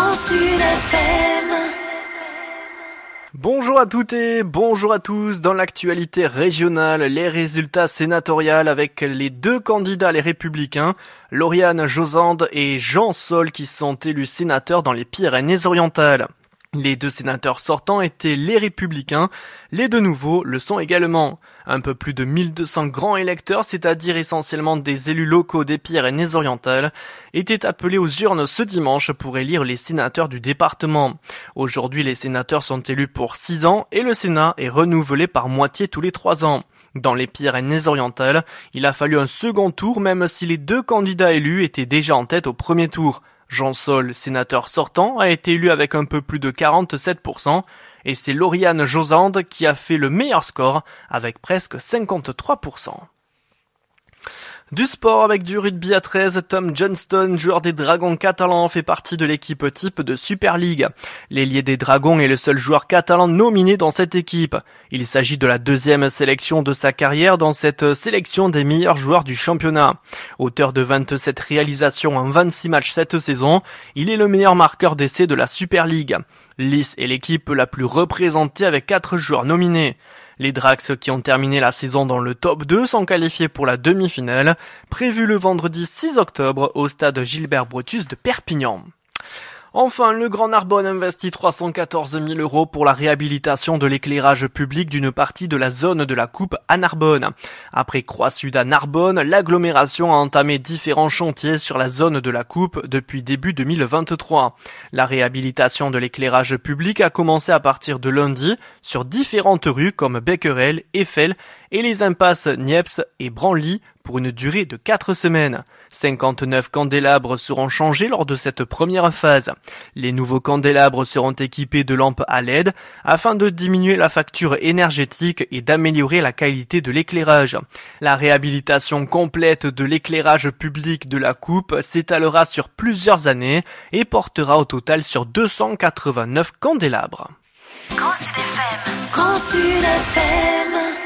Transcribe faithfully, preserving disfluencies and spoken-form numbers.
Grand Sud F M. Bonjour à toutes et bonjour à tous. Dans l'actualité régionale, les résultats sénatoriaux avec les deux candidats les Républicains, Lauriane Josande et Jean Sol, qui sont élus sénateurs dans les Pyrénées-Orientales. Les deux sénateurs sortants étaient les Républicains, les deux nouveaux le sont également. Un peu plus de mille deux cents grands électeurs, c'est-à-dire essentiellement des élus locaux des Pyrénées-Orientales, étaient appelés aux urnes ce dimanche pour élire les sénateurs du département. Aujourd'hui, les sénateurs sont élus pour six ans et le Sénat est renouvelé par moitié tous les trois ans. Dans les Pyrénées-Orientales, il a fallu un second tour même si les deux candidats élus étaient déjà en tête au premier tour. Jean Sol, sénateur sortant, a été élu avec un peu plus de quarante-sept pour cent et c'est Lauriane Josande qui a fait le meilleur score avec presque cinquante-trois pour cent. Du sport avec du rugby à treize, Tom Johnston, joueur des Dragons catalans, fait partie de l'équipe type de Super League. L'ailier des Dragons est le seul joueur catalan nominé dans cette équipe. Il s'agit de la deuxième sélection de sa carrière dans cette sélection des meilleurs joueurs du championnat. Auteur de vingt-sept réalisations en vingt-six matchs cette saison, il est le meilleur marqueur d'essai de la Super League. L'I S est l'équipe la plus représentée avec quatre joueurs nominés. Les Drax qui ont terminé la saison dans le top deux sont qualifiés pour la demi-finale, prévue le vendredi six octobre au stade Gilbert Brutus de Perpignan. Enfin, le Grand Narbonne investit trois cent quatorze mille euros pour la réhabilitation de l'éclairage public d'une partie de la zone de la Coupe à Narbonne. Après Croix-Sud à Narbonne, l'agglomération a entamé différents chantiers sur la zone de la Coupe depuis début deux mille vingt-trois. La réhabilitation de l'éclairage public a commencé à partir de lundi sur différentes rues comme Becquerel, Eiffel et les impasses Niepce et Branly pour une durée de quatre semaines. cinquante-neuf candélabres seront changés lors de cette première phase. Les nouveaux candélabres seront équipés de lampes à L E D afin de diminuer la facture énergétique et d'améliorer la qualité de l'éclairage. La réhabilitation complète de l'éclairage public de la Coupe s'étalera sur plusieurs années et portera au total sur deux cent quatre-vingt-neuf candélabres. Grand Sud F M. Grand Sud F M.